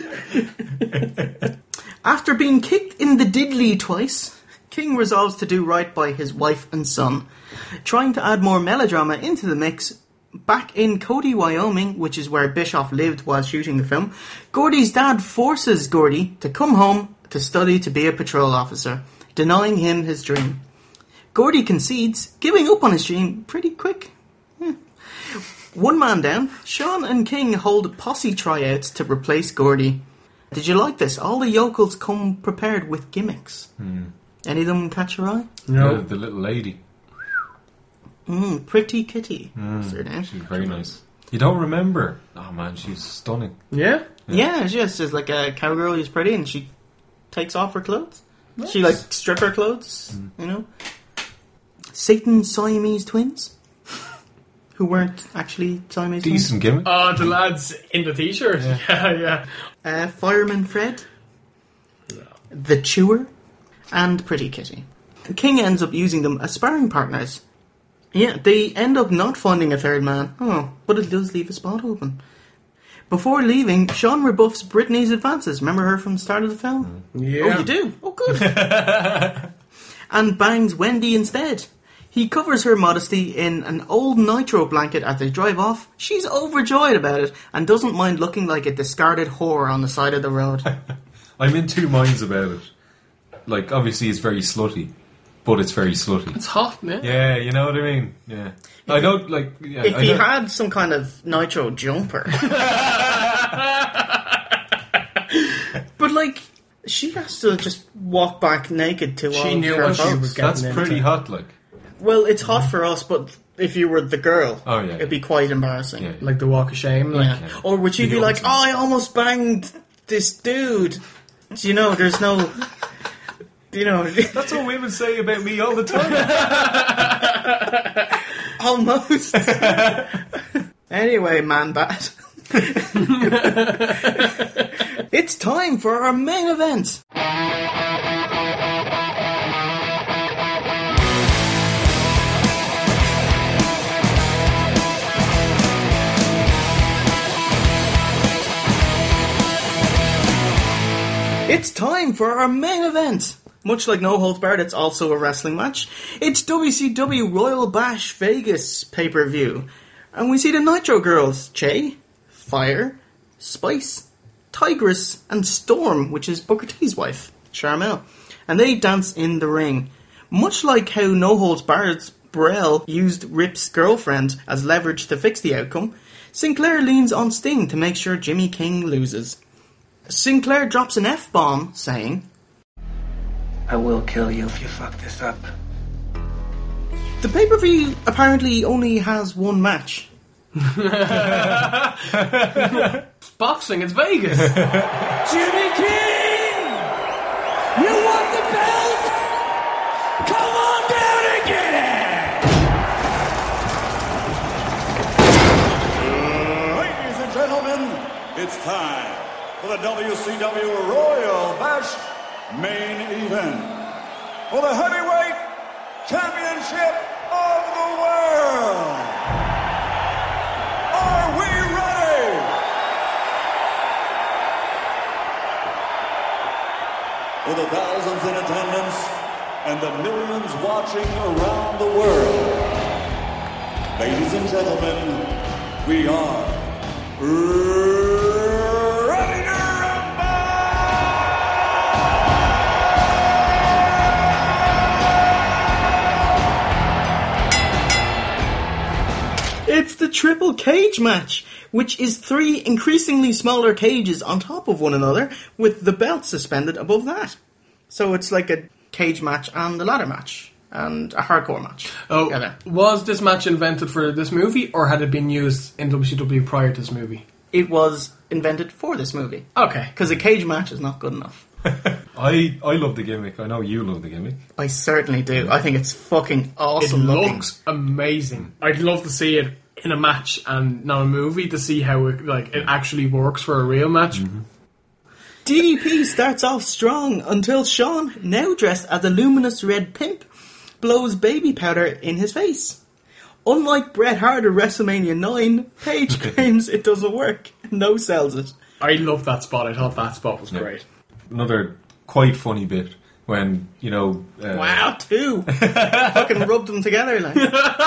After being kicked in the diddly twice, King resolves to do right by his wife and son. Trying to add more melodrama into the mix, back in Cody, Wyoming, which is where Bischoff lived while shooting the film, Gordy's dad forces Gordy to come home to study to be a patrol officer, denying him his dream. Gordy concedes, giving up on his dream pretty quick. Yeah. One man down, Sean and King hold posse tryouts to replace Gordy. Did you like this? All the yokels come prepared with gimmicks. Hmm. Any of them catch your eye? No. The, the little lady. Mm, Pretty Kitty. Mm, Is her name? she's very nice. You don't remember? Oh man, she's stunning. Yeah? Yeah, she just is like a cowgirl who's pretty and she takes off her clothes. Nice. She like strip her clothes, mm. you know. Satan's Siamese twins. Who weren't actually Siamese twins. Decent gimmick. Oh, the lads in the t-shirt. Yeah, yeah. yeah. Uh, Fireman Fred. No. The Chewer. And Pretty Kitty. King ends up using them as sparring partners. Yeah, they end up not finding a third man. Oh, but it does leave a spot open. Before leaving, Sean rebuffs Brittany's advances. Remember her from the start of the film? Yeah. Oh, you do? Oh, good. And bangs Wendy instead. He covers her modesty in an old nitro blanket as they drive off. She's overjoyed about it and doesn't mind looking like a discarded whore on the side of the road. I'm in two minds about it. Like, obviously it's very slutty, but it's very slutty. It's hot, man. Yeah, you know what I mean? Yeah. If I don't, like... Yeah, if I he don't... had some kind of nitro jumper... But, like, she has to just walk back naked to all she knew her what folks. she was getting That's pretty into. hot, like. Well, it's hot for us, but if you were the girl, oh, yeah, it'd be quite embarrassing. Yeah, yeah. Like the walk of shame. Like. Yeah. Or would you be like, oh, I almost banged this dude. Do you know, there's no... You know... That's what women say about me all the time. Almost. Anyway, man bat. It's time for our main event. It's time for our main event. Much like No Holds Barred, it's also a wrestling match. It's W C W Royal Bash Vegas pay-per-view. And we see the Nitro Girls, Che, Fire, Spice, Tigress, and Storm, which is Booker T's wife, Sharmell. And they dance in the ring. Much like how No Holds Barred's Burrell used Rip's girlfriend as leverage to fix the outcome, Sinclair leans on Sting to make sure Jimmy King loses. Sinclair drops an F-bomb, saying, I will kill you if you fuck this up. The pay-per-view apparently only has one match. It's boxing, it's Vegas. Jimmy King! You want the belt? Come on down and get it! Ladies and gentlemen, it's time for the W C W Royal Bash main event for the heavyweight championship of the world. Are we ready? For the thousands in attendance and the millions watching around the world, ladies and gentlemen, we are ready to It's the triple cage match, which is three increasingly smaller cages on top of one another with the belt suspended above that. So it's like a cage match and a ladder match and a hardcore match. Oh, together. Was this match invented for this movie, or had it been used in W C W prior to this movie? It was invented for this movie. Okay. Because a cage match is not good enough. I I love the gimmick. I know you love the gimmick. I certainly do. I think it's fucking awesome It looking. looks amazing. I'd love to see it in a match and not a movie to see how it, like, it actually works for a real match. Mm-hmm. D D P starts off strong until Sean, now dressed as a luminous red pimp, blows baby powder in his face. Unlike Bret Hart at WrestleMania nine, Paige claims it doesn't work. No sells it. I love that spot. I thought that spot was Yeah. great. Another quite funny bit when, you know... Uh, Wow, two! Fucking rubbed them together like.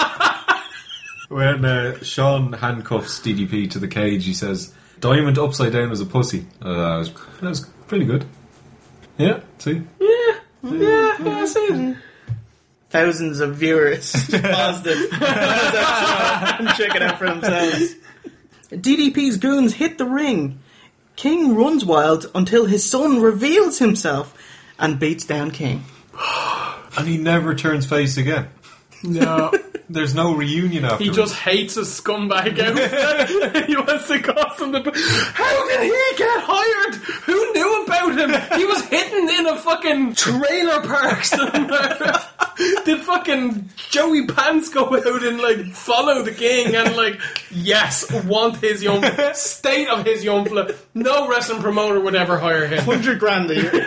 When uh, Sean handcuffs D D P to the cage, he says, "Diamond upside down as a pussy." Uh, that, was, that was pretty good. Yeah, see? Yeah, yeah, I see it. Thousands of viewers paused it and check it out for themselves. D D P's goons hit the ring. King runs wild until his son reveals himself and beats down King. And he never turns face again. No. There's no reunion after. He just hates a scumbag outfit. He wants to cost him the... How did he get hired? Who knew about him? He was hidden in a fucking trailer park somewhere. Did fucking Joey Pants go out and, like, follow the king and, like, yes, want his young... State of his young... No wrestling promoter would ever hire him. Hundred grand a year.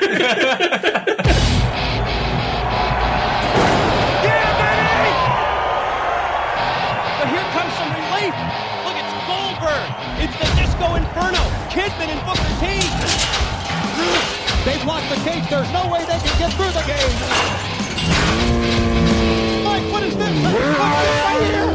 It's the Disco Inferno, Kidman and Booker T. They've locked the cage. There's no way they can get through the game. Mike, what is this? Right here.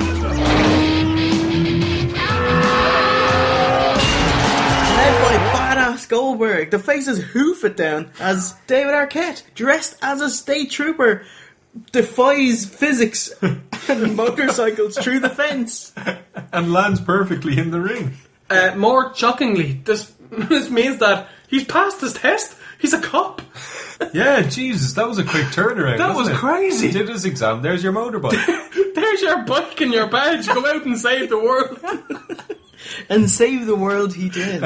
Led by badass Goldberg, the faces hoof it down as David Arquette, dressed as a state trooper, defies physics and motorcycles through the fence. And lands perfectly in the ring. Uh, more shockingly, this this means that he's passed his test. He's a cop. Yeah, Jesus, that was a quick turnaround. That was wasn't it? crazy. He did his exam. There's your motorbike. There's your bike and your badge. Go out and save the world. And save the world he did.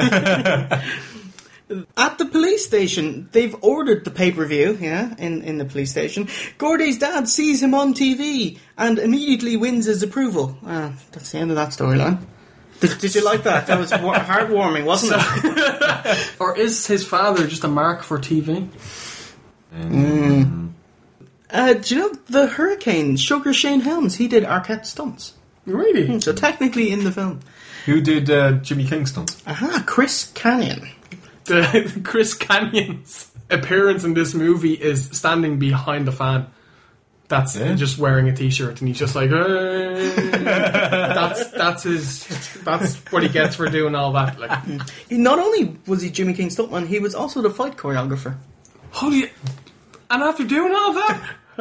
At the police station, they've ordered the pay-per-view, yeah, in, in the police station. Gordy's dad sees him on T V and immediately wins his approval. Ah, that's the end of that storyline. Did, did you like that? That was wa- heartwarming, wasn't it? Or is his father just a mark for T V? Mm. Uh, do you know the Hurricane, Sugar Shane Helms, he did Arquette stunts. Really? So technically in the film. Who did uh, Jimmy King stunts? Aha, Chris Canyon. The Chris Canyon's appearance in this movie is standing behind the fan. That's Yeah. just wearing a t-shirt, and he's just like, hey. that's that's his. That's what he gets for doing all that. Like, He, not only was he Jimmy King stuntman, he was also the fight choreographer. holy! And after doing all that,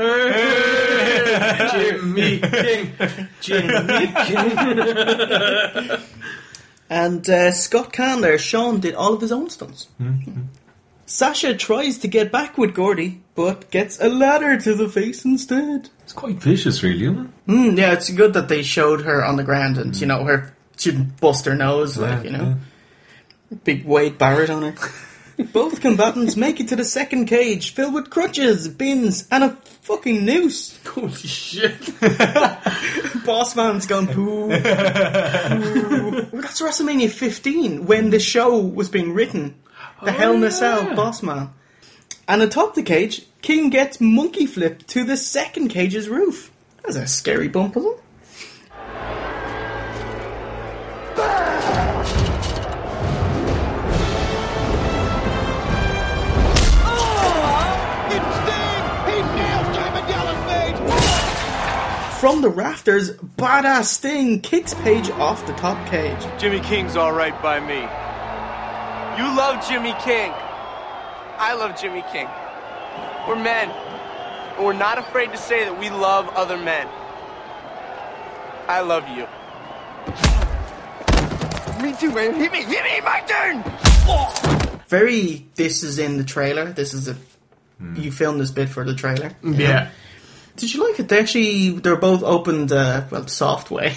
hey, Jimmy King, Jimmy King. And uh, Scott Kahn there, Sean, did all of his own stunts. Mm-hmm. Sasha tries to get back with Gordy, but gets a ladder to the face instead. It's quite vicious, really, isn't it? Mm, yeah, it's good that they showed her on the ground and, you know, her She'd bust her nose, like, Yeah, you know. Big Wade Barrett on her. Both combatants make it to the second cage, filled with crutches, bins, and a fucking noose. Holy shit. Boss man's gone, poo. poo. That's WrestleMania fifteen, when the show was being written. The Oh, Hell in a Cell, yeah. Boss Man. And atop the cage, King gets monkey flipped to the second cage's roof. That's a scary bump, isn't it? From the rafters, badass Sting kicks Page off the top cage. Jimmy King's alright by me. You love Jimmy King. I love Jimmy King. We're men. And we're not afraid to say that we love other men. I love you. Me too, man. Hit me, hit me, my turn! Oh. Very, this is in the trailer. This is a... Mm. You filmed this bit for the trailer. Yeah. Did you like it? They actually, they're both opened, uh, well, soft way.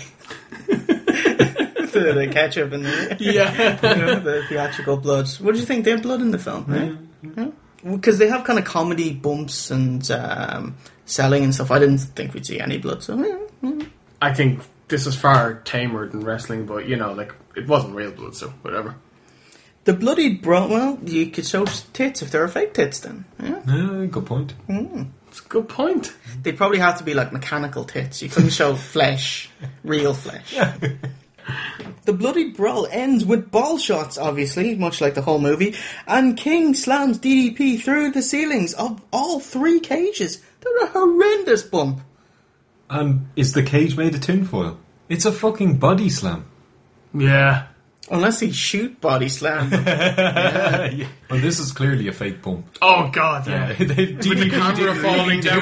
the, the ketchup and the, Yeah. you know, the theatrical blood. What did you think? They had blood in the film, right? Because they have kind of comedy bumps and um, selling and stuff. I didn't think we'd see any blood, so yeah, yeah. I think this is far tamer than wrestling, but, you know, like, it wasn't real blood, so whatever. The bloodied bra, well, you could show tits if they were fake tits then. Yeah, Yeah, good point. Mm. It's a good point. They'd probably have to be like mechanical tits. You couldn't show flesh, real flesh. The bloodied brawl ends with ball shots, obviously, much like the whole movie, and King slams D D P through the ceilings of all three cages. They're a horrendous bump. And is the cage made of tinfoil? It's a fucking body slam. Yeah. Unless he shoot body slam. Yeah. Well, this is clearly a fake bump. Oh, God, yeah. Yeah. They- With the camera falling down.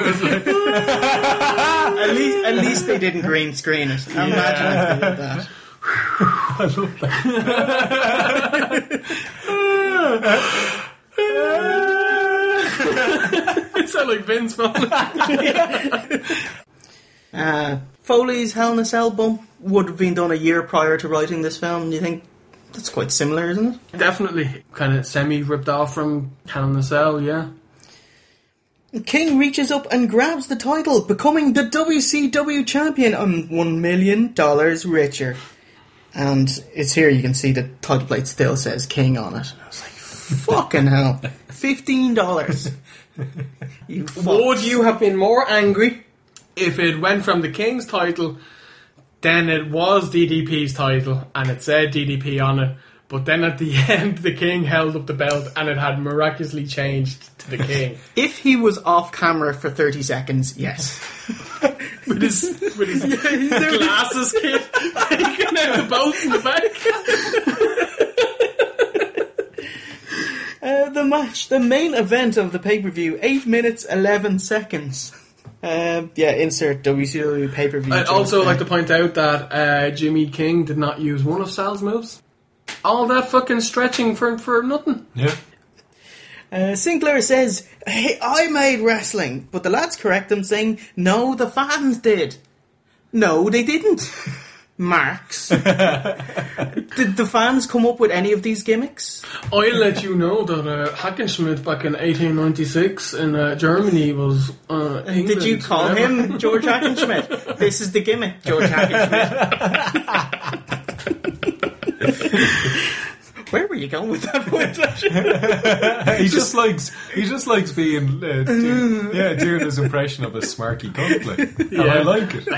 At least, at least they didn't green screen it. Yeah. Imagine if they did that. I love that. It sounded like Vince falling. uh, Foley's Hell in a Cell bump would have been done a year prior to writing this film. Do you think that's quite similar, isn't it? Definitely. Kind of semi-ripped off from Hell in a Cell, yeah. King reaches up and grabs the title, becoming the W C W champion and one million dollars richer. And it's here you can see the title plate still says King on it. I was like, fucking hell. fifteen dollars. You fucks. Would you have been more angry if it went from the King's title, then it was D D P's title, and it said D D P on it, but then at the end the King held up the belt and it had miraculously changed to the King? If he was off camera for thirty seconds, yes. With his, with his glasses kid taking out the bolts in the back. uh, the match, the main event of the pay-per-view, eight minutes, eleven seconds. Um, yeah, insert W C W pay-per-view. I'd also like to point out that uh, Jimmy King did not use one of Sal's moves. All that fucking stretching for for nothing. Yeah. Uh, Sinclair says, hey, I made wrestling, but the lads correct him saying, no, the fans did. No, they didn't. Marks. Did the fans come up with any of these gimmicks? I'll let you know that uh, Hackenschmidt back in eighteen ninety-six in uh, Germany was uh, England. Did you call Never. him George Hackenschmidt? This is the gimmick, George Hackenschmidt. Where were you going with that point? he just likes he just likes being uh, doing, yeah doing his impression of a smarky cunt, like, and Yeah. I like it.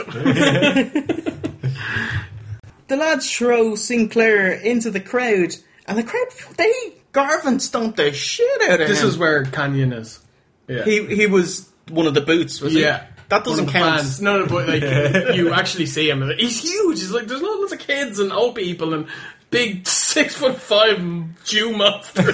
The lads throw Sinclair into the crowd, and the crowd, they Garvin stomped the shit out of This him. is where Canyon is. Yeah. He he was one of the boots, was he? Yeah. That doesn't One of the count. fans. No, no, but like you actually see him. He's huge. He's like there's lots of kids and old people and big six foot five Jew monster.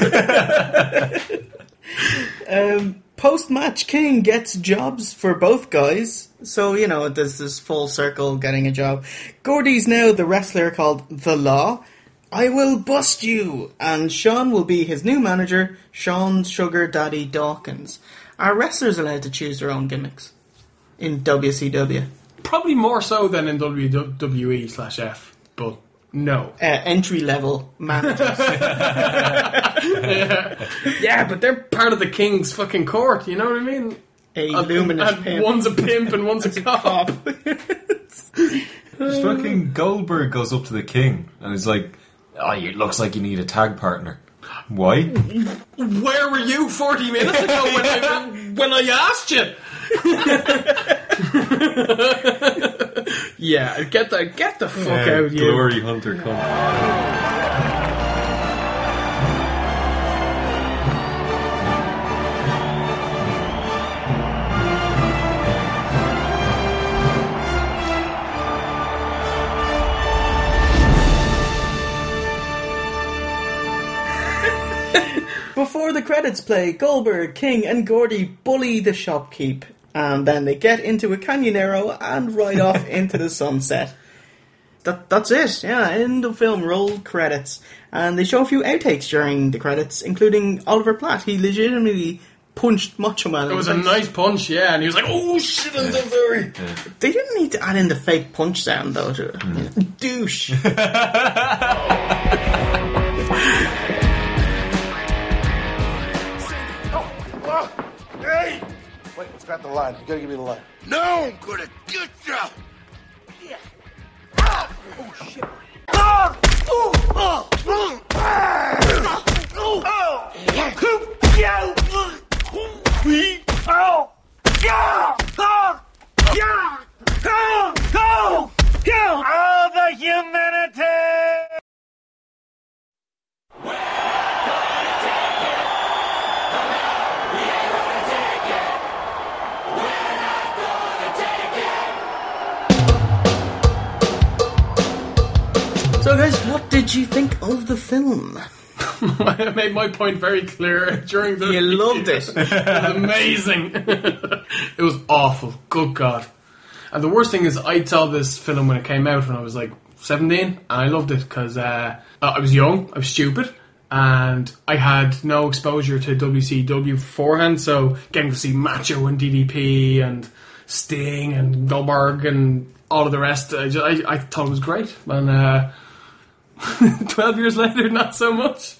um, Post match, King gets jobs for both guys, so you know there's this full circle getting a job. Gordy's now the wrestler called The Law. I will bust you, and Sean will be his new manager, Sean Sugar Daddy Dawkins. Are wrestlers allowed to choose their own gimmicks in W C W? Probably more so than in W W E slash F. but no. Uh, entry level managers. yeah. yeah, but they're part of the king's fucking court, you know what I mean? A and, luminous and pimp. One's a pimp and one's a cop. Just fucking Goldberg goes up to the king and is like, oh, it looks like you need a tag partner. Why? Where were you forty minutes ago when I, when I asked you? yeah, get the, get the fuck yeah, out, you. Glory Hunter, come. Before the credits play, Goldberg, King and Gordy bully the shopkeep, and then they get into a canyonero and ride off into the sunset. That, that's it, yeah, end of film, roll credits. And they show a few outtakes during the credits, including Oliver Platt. He legitimately punched Macho Man. It was a nice punch, yeah, and he was like, oh shit, I'm so sorry. Yeah. They didn't need to add in the fake punch sound, though, to mm. douche. Hey! Wait, let's grab the line. You gotta give me the line. No, I'm gonna get you! Yeah. Ah! Oh, shit. Ah! Oh! Oh! Oh! Ah! Oh! Oh! Yeah! Yeah! Oh! Yeah! Oh! Yeah! Go! Go! Go! All the humanity! So guys, what did you think of the film? I made my point very clear during the... You loved it. It was amazing. It was awful. Good God. And the worst thing is, I saw this film when it came out when I was like seventeen, and I loved it because uh, I was young, I was stupid, and I had no exposure to W C W beforehand, so getting to see Macho and D D P and Sting and Goldberg and all of the rest, I, just, I, I thought it was great. And uh, twelve years later, not so much.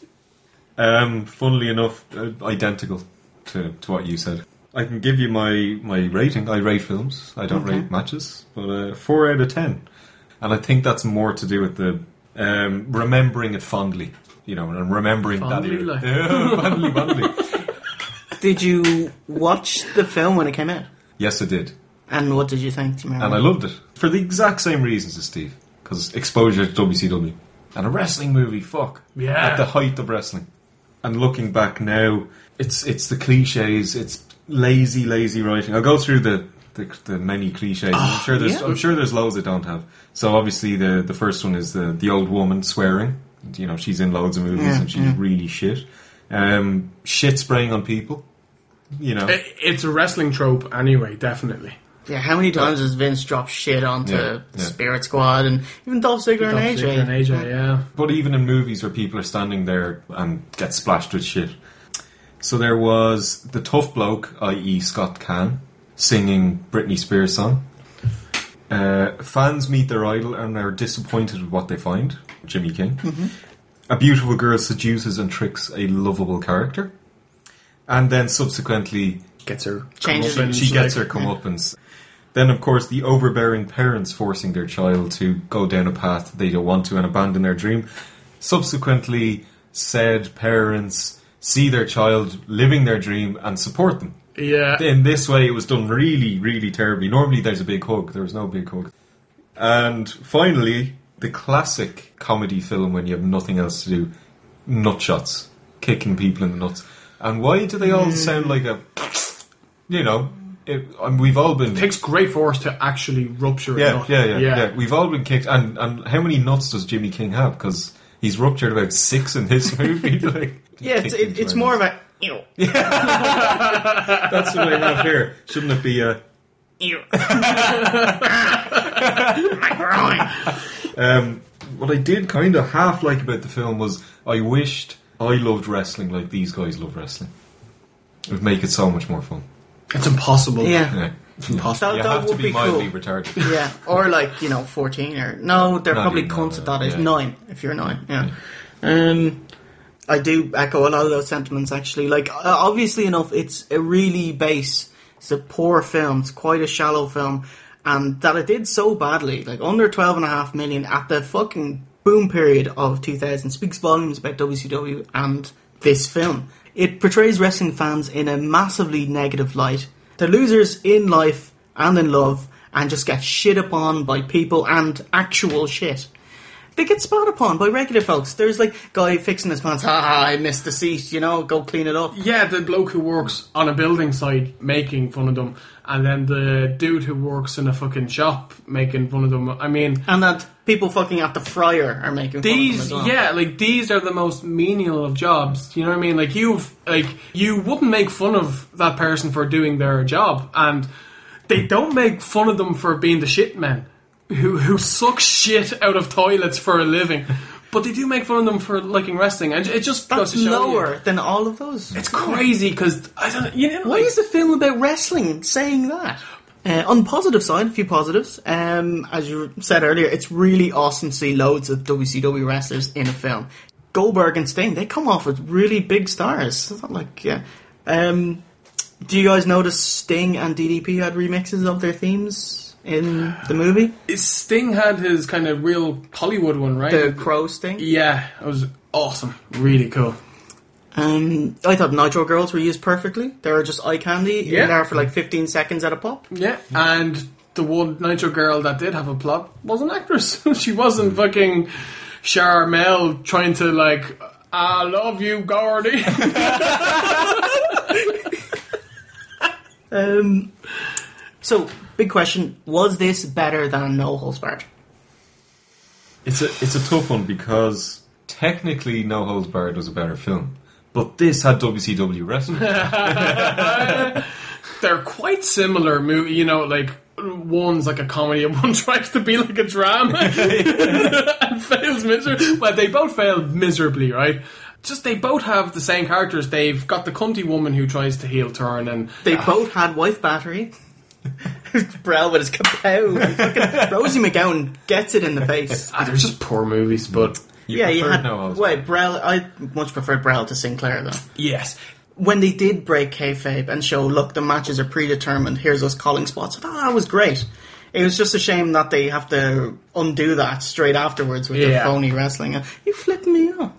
Um, funnily enough, uh, identical to, to what you said. I can give you my, my rating. I rate films. I don't Okay. rate matches. But uh, four out of ten. And I think that's more to do with the um, remembering it fondly. You know, and remembering Fondly, that. like. Yeah, fondly, fondly. Did you watch the film when it came out? Yes, I did. And what did you think? Do you remember? And I loved it. For the exact same reasons as Steve. Because exposure to W C W. And a wrestling movie, fuck. Yeah. At the height of wrestling. And looking back now, it's it's the cliches, it's lazy, lazy writing. I'll go through the, the, the many cliches. Oh, I'm sure there's yeah. I'm sure there's loads I don't have. So obviously the, the first one is the, the old woman swearing. You know, she's in loads of movies Yeah, and she's yeah. really shit. Um, shit spraying on people. You know. It, it's a wrestling trope anyway, definitely. Yeah, how many times has Vince dropped shit onto Yeah, the yeah. Spirit Squad and even Dolph Ziggler and Dolph A J? Ziggler and A J, yeah. But even in movies where people are standing there and get splashed with shit. So there was the tough bloke, that is. Scott Caan, singing Britney Spears song. Uh, fans meet their idol and are disappointed with what they find, Jimmy King. Mm-hmm. A beautiful girl seduces and tricks a lovable character. And then subsequently Gets her Changes comeuppance, she gets like- her comeuppance. Then, of course, the overbearing parents forcing their child to go down a path they don't want to and abandon their dream. Subsequently, said parents see their child living their dream and support them. Yeah. In this way, it was done really, really terribly. Normally, there's a big hug. There was no big hug. And finally, the classic comedy film when you have nothing else to do, nutshots, kicking people in the nuts. And why do they all sound like a, you know, it, and we've all been... It takes great force to actually rupture a Yeah, nut. yeah, yeah, yeah. We've all been kicked. And, and how many nuts does Jimmy King have? Because he's ruptured about six in this movie. Like, Yeah, it's, it, it's more of a... Ew. That's what I have here. Shouldn't it be a... Ew. My groin. Um, what I did kind of half like about the film was I wished I loved wrestling like these guys love wrestling. It would make it so much more fun. It's impossible. Yeah. Yeah. Impossible. You that have to would be be mildly cool. retarded. Yeah, or like, you know, fourteen or... No, they're Not probably even cunts that, at that age. yeah. Nine, if you're nine, yeah. Um, I do echo a lot of those sentiments, actually. Like, uh, obviously enough, it's a really base, it's a poor film, it's quite a shallow film, and that it did so badly, like under twelve and a half million at the fucking boom period of two thousand, speaks volumes about W C W and this film. It portrays wrestling fans in a massively negative light. They're losers in life and in love, and just get shit upon by people and actual shit. They get spat upon by regular folks. There's like guy fixing his pants. Ha ha! I missed the seat. You know, go clean it up. Yeah, the bloke who works on a building site making fun of them, and then the dude who works in a fucking shop making fun of them. I mean, and that people fucking at the fryer are making fun these, of them as well. yeah, like these are the most menial of jobs. You know what I mean? Like you've, like you wouldn't make fun of that person for doing their job, and they don't make fun of them for being the shit men who who suck shit out of toilets for a living. But they do make fun of them for liking wrestling, and it just That's goes to show lower you. than all of those. It's crazy because I don't. You know, Why like, is the film about wrestling saying that? Uh, on the positive side, a few positives. Um, as you said earlier, it's really awesome to see loads of W C W wrestlers in a film. Goldberg and Sting, they come off with really big stars. It's not like, yeah. Um, do you guys notice Sting and D D P had remixes of their themes in the movie? Sting had his kind of real Hollywood one, right? The Crow Sting? Yeah, it was awesome. Really cool. Um, I thought Nitro Girls were used perfectly. They were just eye candy Yeah. in there for like fifteen seconds at a pop. Yeah, and the one Nitro girl that did have a plot was an actress. She wasn't fucking Charmel trying to like, I love you, Gordy. um, so, big question, was this better than No Holds Barred? It's a it's a tough one because technically No Holds Barred was a better film, but this had W C W wrestling. They're quite similar movie, you know, like one's like a comedy and one tries to be like a drama and fails miserably. Well, they both failed miserably, right? Just they both have the same characters. They've got the cunty woman who tries to heel turn, and They both had wife battery. Brel with his kapow. Fucking Rosie McGowan gets it in the face. ah, they're just poor movies, but You yeah, you preferred had. No Holds Wait, Brel. I much preferred Brel to Sinclair though. yes. When they did break kayfabe and show, look, the matches are predetermined. Here's us calling spots. I thought that was great. It was just a shame that they have to undo that straight afterwards with Yeah. their phony wrestling. You flipping me off.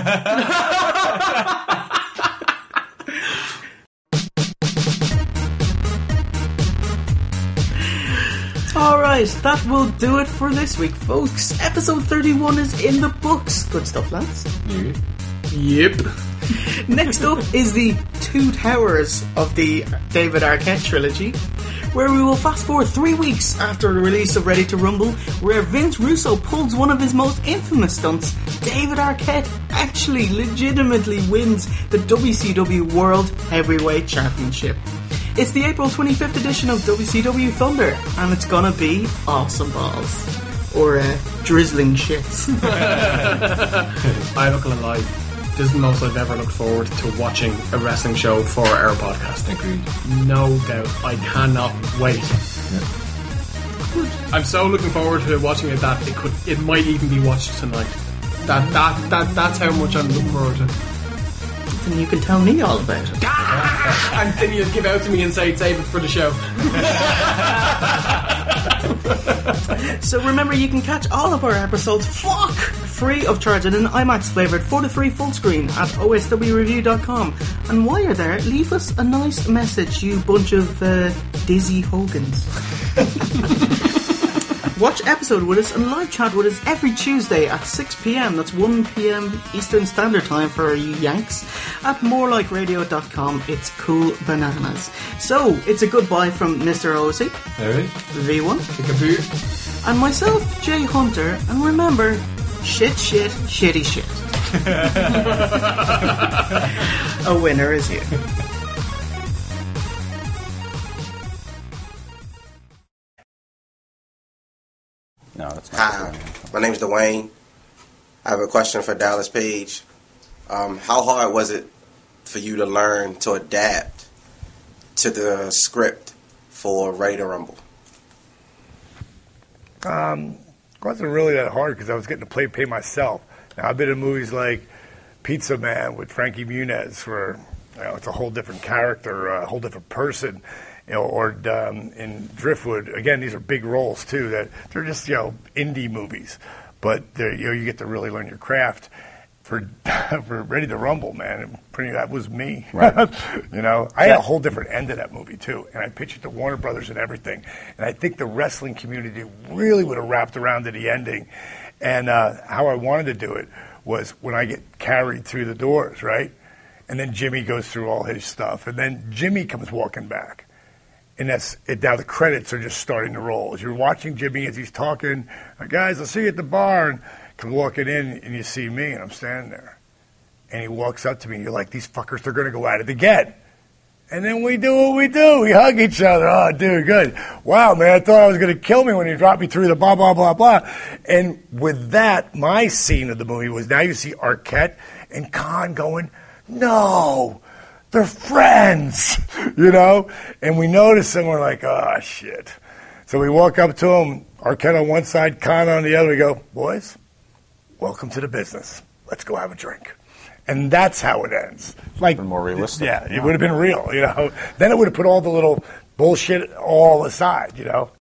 Alright, that will do it for this week, folks. Episode thirty-one is in the books. Good stuff, lads. Yep. Next up is the Two Towers of the David Arquette trilogy, where we will fast forward three weeks after the release of Ready to Rumble, where Vince Russo pulls one of his most infamous stunts. David Arquette actually legitimately wins the W C W World Heavyweight Championship. It's the April twenty-fifth edition of W C W Thunder, and it's gonna be awesome balls. Or uh, drizzling shits. I look alive. This is the most I've ever looked forward to watching a wrestling show for our podcast. Agreed. No doubt. I cannot wait. I'm so looking forward to watching it that it could, it might even be watched tonight. That that that that's how much I'm looking forward to. And you can tell me all about it. And then you'll give out to me and say save it for the show. So remember, you can catch all of our episodes, fuck, free of charge in an IMAX flavoured four to three full screen at O S W review dot com. And while you're there, leave us a nice message, you bunch of uh, dizzy Hogans. Watch episode with us and live chat with us every Tuesday at six p.m. That's one p.m. Eastern Standard Time for you Yanks at more like radio dot com. It's cool bananas. So, it's a goodbye from Mister O C, Alright. V one, and myself, Jay Hunter. And remember, shit, shit, shitty shit. A winner is you. No, that's Hi, my name's Dwayne. I have a question for Dallas Page. Um, how hard was it for you to learn to adapt to the script for Ready to Rumble? Um, it wasn't really that hard because I was getting to play pay myself. Now, I've been in movies like Pizza Man with Frankie Muniz, where you know, it's a whole different character, a whole different person. You know, or um, in Driftwood, again, these are big roles too. That they're just you know indie movies, but you know you get to really learn your craft. For for Ready to Rumble, man, pretty that was me. Right. you know, I had a whole different end of that movie too, and I pitched it to Warner Brothers and everything. And I think the wrestling community really would have wrapped around to the ending. And uh, how I wanted to do it was when I get carried through the doors, right, and then Jimmy goes through all his stuff, and then Jimmy comes walking back. And that's it. Now the credits are just starting to roll. As you're watching Jimmy as he's talking, guys, I'll see you at the bar. And come walking in, and you see me, and I'm standing there. And he walks up to me, and you're like, these fuckers, they're going to go at it again. And then we do what we do. We hug each other. Oh, dude, good. Wow, man, I thought I was going to kill me when you dropped me through the blah, blah, blah, blah. And with that, my scene of the movie was now you see Arquette and Khan going, no. They're friends, you know? And we notice them, we're like, oh, shit. So we walk up to him, Arquette on one side, Khan on the other. We go, boys, welcome to the business. Let's go have a drink. And that's how it ends. Like more realistic. Yeah, it would have been real, you know? Then it would have put all the little bullshit all aside, you know?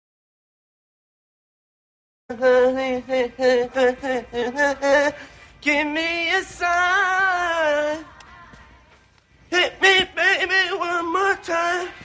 Give me a sign. Hit me, baby, one more time.